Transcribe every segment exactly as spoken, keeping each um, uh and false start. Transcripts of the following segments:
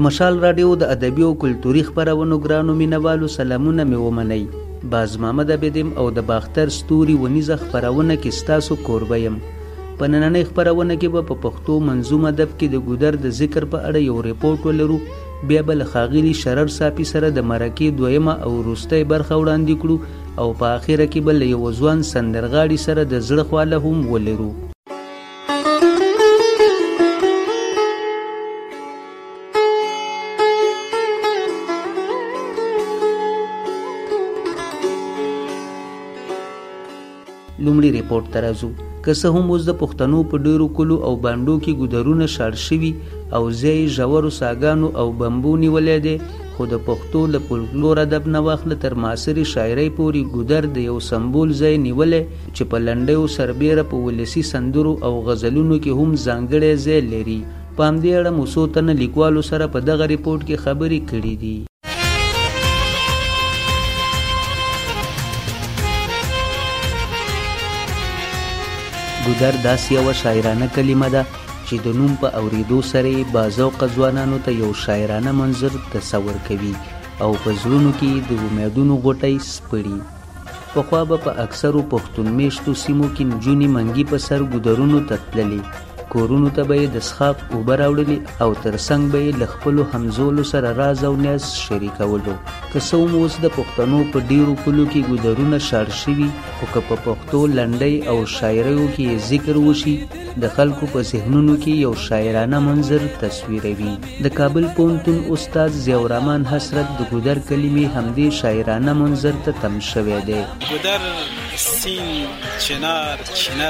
مشال راډیو د ادبي او کلتوري خپرونو ګرانو مینوالو سلامونه مې ومنئ. باز محمد عبیدیم او د باختر ستوري ونیزه خپرونه کې ستاسو کوربه یم. په نننۍ خپرونه کې به په پښتو منظوم ادب کې د ګودر د ذکر په اړه یو ریپورټ ولرو، بیا به له ښاغلي شرر صافي سره د مرکې دویمه او وروستۍ برخه وړاندې کړو او په آخره کې به له یو ځوان سندرغاړي سره د زړه خواله هم ولرو. لومړي ریپورټ ته راځو. که څه هم اوس د پښتنو په ډیرو کلو او بانډو کې ګودرونه شاړ شوي او ځای ژورو ساګانو او بمبو نیولی دی، خو د پښتو له فولکلور ادب نه واخله تر معاصرې شاعرۍ پورې ګودر د یو سمبول ځای نیولی چې په لنډیو سربیره په ولسي سندرو او غزلونو کې هم ځانګړی ځای لري. په همدې اړه مو څو تنه لیکوالو سره په دغه ریپورټ کې خبرې کړي دي. ګودر داسې یوه شاعرانه کلمه ده چې د نوم په اورېدو سره یې باذوقه ځوانانو ته یو شاعرانه منظر تصور کوي او په زړونو کې د امیدونو غوټۍ سپړي. پخوا به په اکثرو پښتون میشتو سیمو کې نجونې منګي په سر ګودرونو ته تللې، کورونو ته به یې د څښاک اوبه راوړلې او تر څنګ به یې له خپلو همزولو سره راز او نیاز شریکولو. که څه هم اوس د پښتنو په ډیرو کلو کې ګودرونه شاړ شوي، خو که په پښتو لنډۍ او شاعریو کې یې ذکر وشي د خلکو په ذهنونو کې یو شاعرانه منظر تصویروي. د کابل پوهنتون استاد ضیاءالرحمن حسرت د ګودر کلمې همدې شاعرانه منظر ته تم شوی دی. ګودر، سین، چنار، چینه،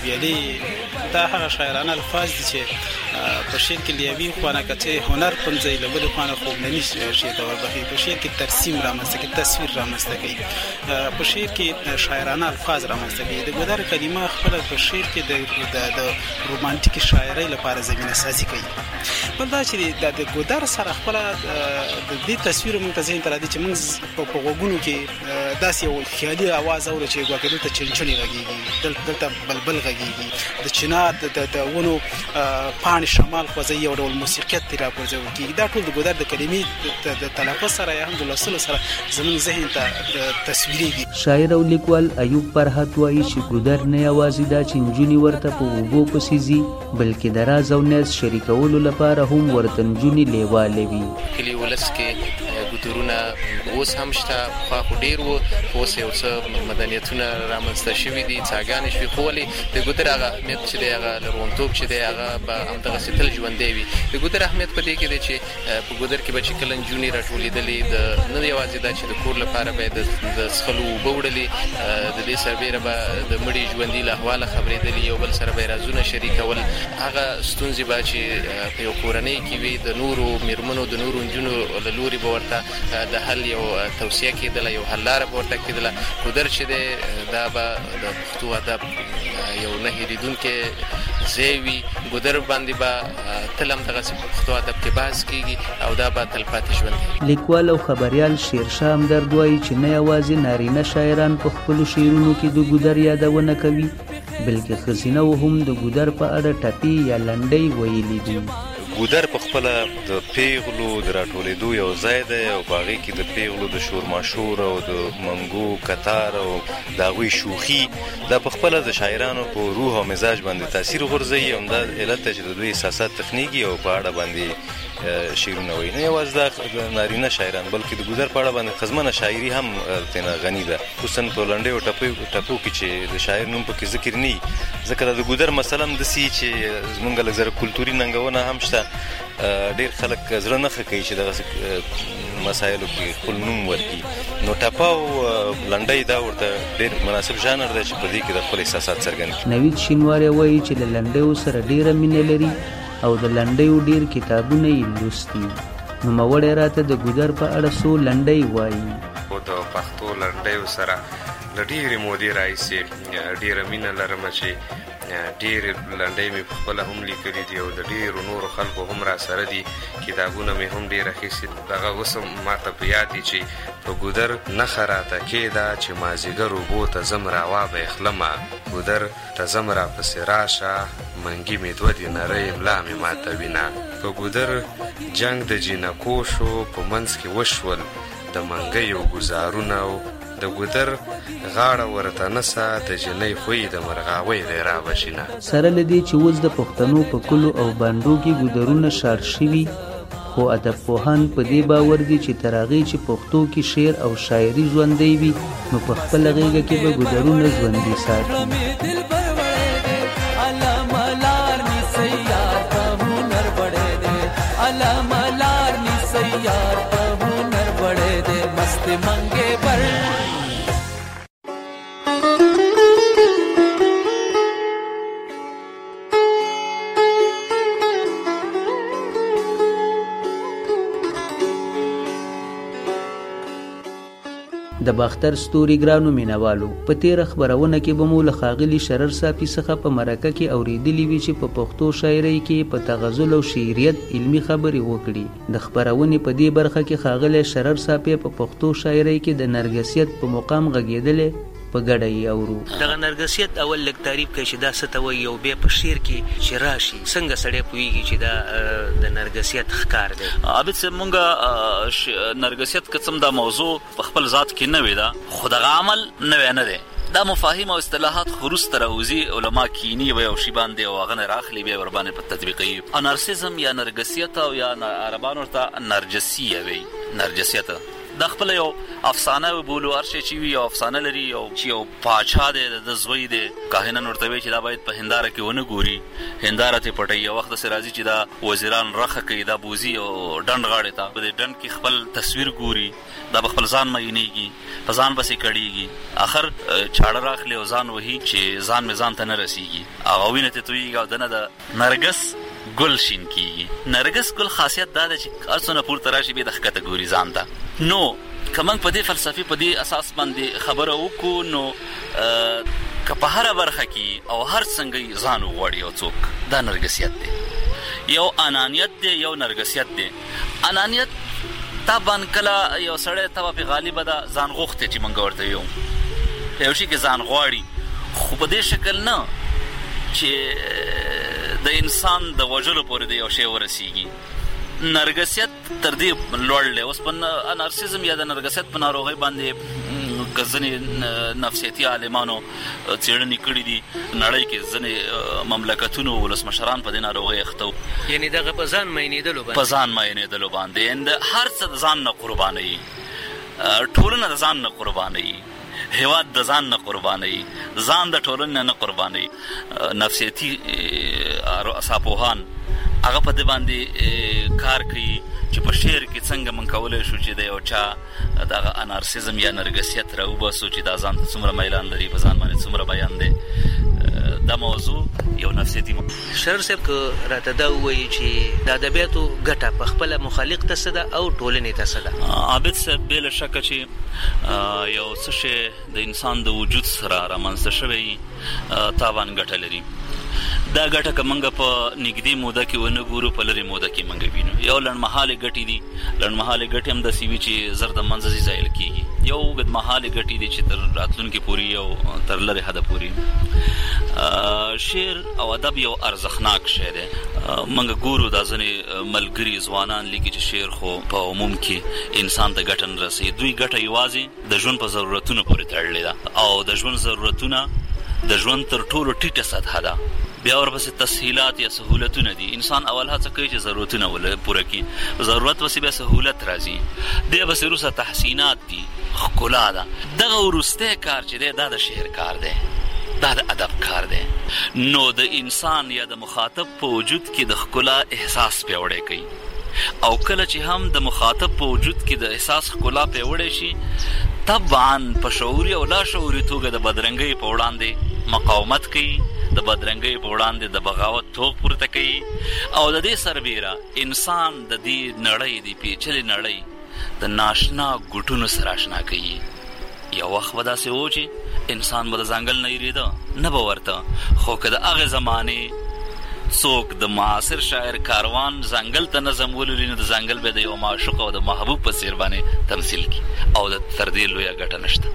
ویلې دا هغه شاعرانه الفاظ دي چې په شعر کې له یوې خوا نه که څه هنر پنځوي، له بلې خوا نه خوبنني شعر ته وربخي. په شعر کې ترسیم رامنځته کوي، تصویر رامنځته کوي، په شعر کې شاعرانه الفاظ رامنځته کوي. د ګودر کلمه خپله په شعر کې د د رومانټیکي شاعرۍ لپاره زمینه سازي کوي. بل دا چې د ګودر سره خپله د دې تصویر موږ ته ذهن ته راځي چې موږ په غوږونو کې داسې یو خیالي اواز اورو چې ګواکې دلته چنچڼې غږېږي، دلته بلبل غږېږي، د چنار د ونو پاڼې شمال خوځوي، یو ډول موسیقیت ترې راپورځول کېږي. دا ټول د ګودر د کلمې د تلفظ سره یا هم د لوستلو سره زموږ ذهن ته تصویرېږي. شاعر او لیکوال ایوب فرحت وایي چې ګودر نه یوازې دا چې نجونې ورته په اوبو پسې ځي، بلکې د راز او نیاز شریکولو لپاره هم ورته نجونې لیواله وي. کلي ولس کې ګودرونه اوس هم شته، پخوا خو ډېر وو، خو اوس یو څه مدنیتونه رامنځته شوي دي، څاګانې شوي، خو ولې د ګودر هغه اهمیت چې دی، هغه لرغونتوب چې دی، هغه به همدغسې تل ژوندی وي. د ګودر اهمیت په دې کې دی چې په ګودر کې به چې کله نجونې راټولېدلې، د نه یوازې دا چې د کور لپاره به یې د څښلو اوبه وړلې، د دې سربیره به د مړي ژوندي له احواله خبرېدلې، یو بل سره به یې رازونه شریکول. هغه ستونزې به چې په یو کورنۍ کې وي، د نورو میرمنو د نورو نجونو له لورې به ورته د حل یو توصیه کېدله، یو حل لاره به ورته کېدله. ګودر چې دی دا به د پښتو ادب یو نه هېرېدونکی ځای وي. ګودر باندې به تل همدغسې په پښتو ادب کې بحث کېږي او دا به تلپاتې ژوند کوي. لیکوال او خبریال شیرشاه همدرد وایي چې نه یوازې نارینه شاعران په خپلو شعرونو کې د ګودر یادونه کوي، بلکې ښځینه هم د ګودر په اړه ټپې یا لنډۍ ویلي دي. ګودر په خپله د پیغلو د راټولېدو یو ځای دی او په هغې کې د پیغلو د شورماشور او د منګو کتار او د هغوی شوخي دا په خپله د شاعرانو په روح او مزاج باندې تاثیر غورځوي. همدا علت دی چې د دوی احساسات تخنیږي او په اړه باندې شعرونه وایي. نه یوازې دا نارینه شاعران بلکې د ګودر په اړه باندې ښځمنه شاعري هم ترېنه غني ده، خصوصا په لنډیو ټپو کې چې د شاعر نوم پکې ذکر نه وي. ځکه دا د ګودر مسله هم داسې چې زموږ لږ زره کلتوري ننګونه هم شته. ډېر خلک زړه نه ښه کوي چې دغسې مسایلو کې خپل نوم ورکړي. نو ټپه او لنډۍ دا ورته ډېر مناسب ژانر دی چې په دې کې د خپل احساسات څرګند کړي. نوید شینواری وایي چې له لنډیو سره ډېره مینه لري او د لنډیو ډېر کتابونه یې لوستي. نوموړی راته د ګودر په اړه څو لنډۍ وایي. د پښتو لنډیو سره له ډېرې مودې راهیسې ډېره مینه لرم چې ډېرې لنډۍ مې پخپله هم لیکلي دي او د ډېرو نورو خلکو هم را سره دي، کتابونه مې هم ډېر اخیستي. دغه اوس هم ماته په یاد دي چې په ګودر نښه راته کېده چې مازدیګر اوبو ته ځم راوابه اخلمه، ګودر ته ځم راپسې راشه، منګي مې دوه دي نری ملا مې ماته وینه. په ګودر جنگ د جینکو شو په منځ کې وشول د منګیو ګزارونه او د ګودر غاړه ورته نسه د جنۍ خوی د مرغاوۍ غیرا بشینه. سره لدی چې اوس د پښتنو په کلو او باندو کې ګودرونه شار شوي، خو ادب پوهان په دې باور دي چې تر هغې چې پښتو کې شعر او شاعري ژوندی وي نو په خپله غېږه کې به ګودرونه ژوندي ساتي. د باختر ستوري ګرانو مینوالو، په تیره خبرونه کې به مو له ښاغلي شرر صافي څخه په مرکه کې اورېدلي وي چې په پښتو شاعرۍ کې په تغزل او شعریت علمي خبرې وکړي. د خبرونې په دې برخه کې ښاغلی شرر صافي په پښتو شاعرۍ کې د نرګسیت په مقام غږېدلی په ګډه یې اورو. دغه نرګسیت اول لږ تعریف کوي چې دا څه ته وایي او بیا په شعر کې چې راشي څنګه سړی پوهېږي چې دا د نرګسیت ښکار دی. عابد صاحب مونږه نرګسیت که څه دا موضوع په خپل ذات کې نوې ده، خو دغه عمل نوی نه دی. دا مفاهیم او اصطلاحات خو وروسته راوځي، علما کیني به یو شي باندې او هغه نه راخلي بیا ورباندې په تطبیقوي. نارسیزم یا نرګسیت او یا عربان ورته نرجسیه وایي، نرجسیت دا خپل یو افسانه بولو، هر شی چې وي یو افسانه لري، یو چې یو پاچا دی د زوی دی، کاهنان ورته وایي چې دا باید په هنداره کې ونه ګوري، هنداره ته پټوي. یو وخت داسې راځي چې دا وزیران رخه کوي، دا بوزي او ډنډ غاړې ته په دې ډنډ کې خپل تصویر ګوري، دا به خپل ځان معاینېږي، په ځان پسې کړېږي، اخر چاړه راخلي او ځان وهي چې ځان مې ځان ته نه رسېږي، هغه وینې ته تویېږي او دنه د نرګس ګل شین کېږي. نرګس ګل خاصیت دا ده چې هر څونه پورته راشي بیا د ښکته ګوري ځان ته. نو که موږ په دې فلسفي په دې اساس باندې خبره وکړو نو که په هره برخه کې او هر څنګه ځان وغواړي یو څوک، دا نرګسیت دی. یو انانیت دی، یو نرګسیت دی. انانیت طبعا کله یو سړی ته په غالبه ده ځان غوښتی چې موږ ورته یو یو شي کې ځان غواړي، خو په دې شکل نه چې د انسان د وژلو پورې د یو شی ورسیږي. نرګسیت تر دې لوړ دی. اوس په نارسیزم یا د نرګسیت په ناروغۍ باندې که ځینې نفسیتي عالمانو څېړنې کړي دي، نړۍ کې ځینې مملکتونو ولسمشران په دې ناروغۍ اخته وو. یعنې دغه په ځان معاینېدلو باندې په ځان معاینېدلو باندې هر څه د ځان نه قربانوي، ټولنه د ځان نه قربانوي، هیواد د ځان نه قربانوي، ځان د ټولنې نه قربانوي. نفسیتي ساپوهان هغه په دې باندې کار کوي چې په شعر کې څنګه من کولی شو چې د یو چا دغه انارسیزم یا نرګسیت راوباسو چې دا ځان ته څومره میلان لري، په ځان باندې څومره بیان دی. دا موضوع یو نفسیتي. شرر صاحب که راته دا ووایي چې د ادبیاتو ګټه په خپله مخالق ته څه ده او ټولنې ته څه ده؟ عابد صاحب بېله شکه چې یو څه شی د انسان د وجود سره رامنځته شوی تاوان ګټه لري. دا ګټه که موږ په نږدې موده کې ونه ګورو، په لرې موده کې موږ وینو. یو لنډمهالې ګټې دي، لنډمهالې ګټې هم داسې وي چې زر د منځه ځي زایل کېږي. یو اوږدمهالې ګټې دي چې تر راتلونکي پورې او تر لرې حده پورې. شعر او ادب یو ارزښتناک شی دی. موږ ګورو دا ځینې ملګري ځوانان لیکي چې شعر خو په عموم کې انسان ته ګټه نه رسوي. دوی ګټه یوازې د ژوند په ضرورتونو پورې تړلې ده او د ژوند ضرورتونه د ژوند تر ټولو ټیټه سطحه ده. بیا ورپسې تسهیلات یا سهولتونه دي. انسان اول هڅه کوي چې ضرورتونه پوره کړي، ضرورت پسې بیا سهولت راځي، دی پسې وروسته تحسینات دي، ښکلا ده. دغه وروستی کار چې دی دا د شعر کار دی، دا د ادب کار دی. نو د انسان یا د مخاطب په وجود کې د ښکلا احساس پیاوړی کوي، او کله چې هم د مخاطب په وجود کې د احساس ښکلا پیاوړی شي، طبعا په شعوري او لا شعوري توګه د بدرنګۍ په وړاندې مقاومت کوي، د بدرنګۍ په وړاندې د بغاوت توغ پورته کوي، او د دې سربیره انسان د دې نړۍ د پیچلې نړۍ د ناشنا ګوټونو سره اشنا کوي. یو وخت به داسې و چې انسان به د ځنګل نه یېرېده، نه به ورته، خو که د هغې زمانې څوک د معاصر شاعر کاروان ځنګل ته نظم ولولي، نو د ځنګل به د یو معشوق او د محبوب په څېر باندې تمثیل کړي، او د تر دې لویه ګټه نشته.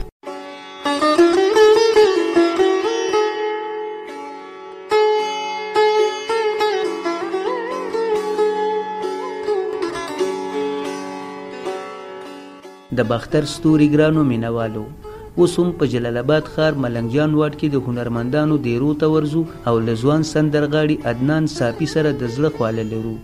د باختر ستوري ګرانو مینوالو، اوس هم په جلال آباد ښار ملنګ جان واډ کې د هنرمندانو دیرو ته ورځو او له ځوان سندرغاړي عدنان صافي سره د زړه خواله لرو.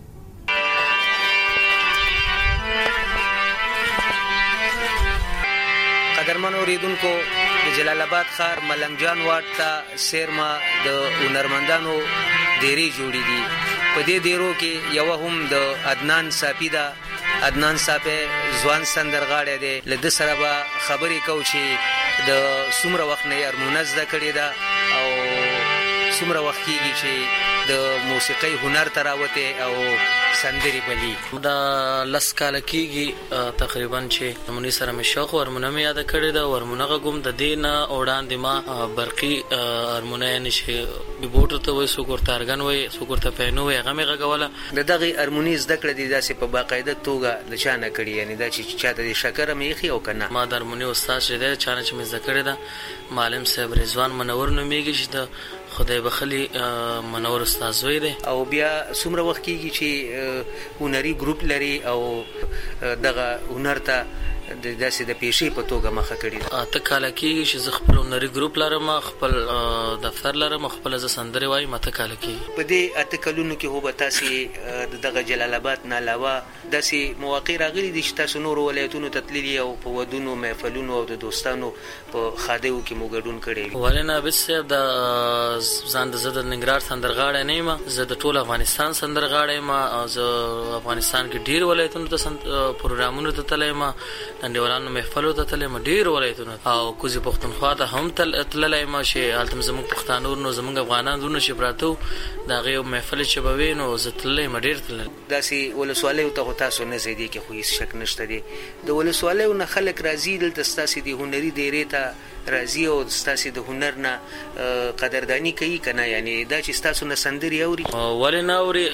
قدرمن اوریدونکو، د جلال آباد ښار ملنګ جان واډ ته سیرما د هنرمندانو دیرې جوړې دي. په دې دیرو کې یوه هم د عدنان صافي ده. عدنان صافي ځوان سندرغاړی دی. له ده سره به خبرې کوو چې د څومره وخت نه یې هرمونه زده کړې ده او څومره وخت کېږي چې د موسیقۍ هنر ته راوتی او سندرې بلي. دا لس کاله کېږي تقریبا چې هرموني سره مې شوق و. هرمونه مې یاده کړې ده. هرمونه غږوم. د دې نه وړاندې ما برقي هرمونه یعنې چې کیبورډ ورته وایي، څوک ورته ارګن وایي، څوک ورته پیانو وایي، هغه مې غږوله. د دغې هرموني زده کړه دې داسې په باقاعده توګه د چا نه کړې، یعنې دا چې چا ته دې شکر هم ایښي او که نه؟ ما د هرموني استاد چې دی چا نه چې مې زده کړې ده معلم صاحب رضوان منور نومېږي چې د خدای بخلي منور استاد زوی دی. او بیا څومره وخت کېږي چې هنري ګروپ لري او دغه هنر ته د داسې د پیشې په توګه مخه کړې ده؟ اته کاله کېږي چې زه خپل هنري ګروپ لرم، خپل دفتر لرم، خپله زه سندرې وایم. اته کاله کېږي. په دې اته کلونو کې هو به تاسې د دغه جلال آباد نه علاوه داسې مواقع راغلي دي چې تاسو نورو ولایتونو ته تللي او په ودونو، محفلونو او د دوستانو په ښادیو کې مو ګډون کړی وي؟ ولې نه عابد صاحب، د ځان د زه د ننګرهار سندرغاړی نه یم، زه د ټول افغانستان سندرغاړی یم. زه افغانستان کې ډېر ولایتونو ته پروګرامونو ته تللی یم، نړیوالانو محفلو ته تللی یم، ډېر ولایتونو او کوزي پښتونخوا ته هم تللی یم چې هلته زموږ پښتانه ورونه زموږ افغانان ورونه چې پراته وو د هغې یو محفل چې به وي نو زه تللی یم، ډېر تللی. داسې ولسوالیو ته خو تاسو نه ځئ، دې کې خو هېڅ شک نشته دی. د ولسوالیو نه خلک راځي دلته ستاسې د هنري دیرې ته راځي او ستاسې د هنر نه قدرداني کوي که نه؟ یعنې دا چې ستاسو نه سندرې اوري؟ ولې نه اوري؟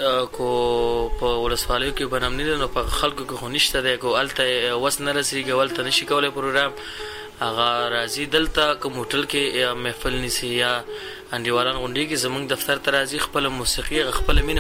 کو په ولسوالیو کې به نم نه دی نو په خلکو کې خو نشته دی. کو هلته وس نه رسېږي، هلته نشي کولی پروګرام، هغه راځي دلته که موټل کې محفل نیسي یا انډیوالان غونډې کې زموږ دفتر ته راځي، خپله موسیقي خپله مینه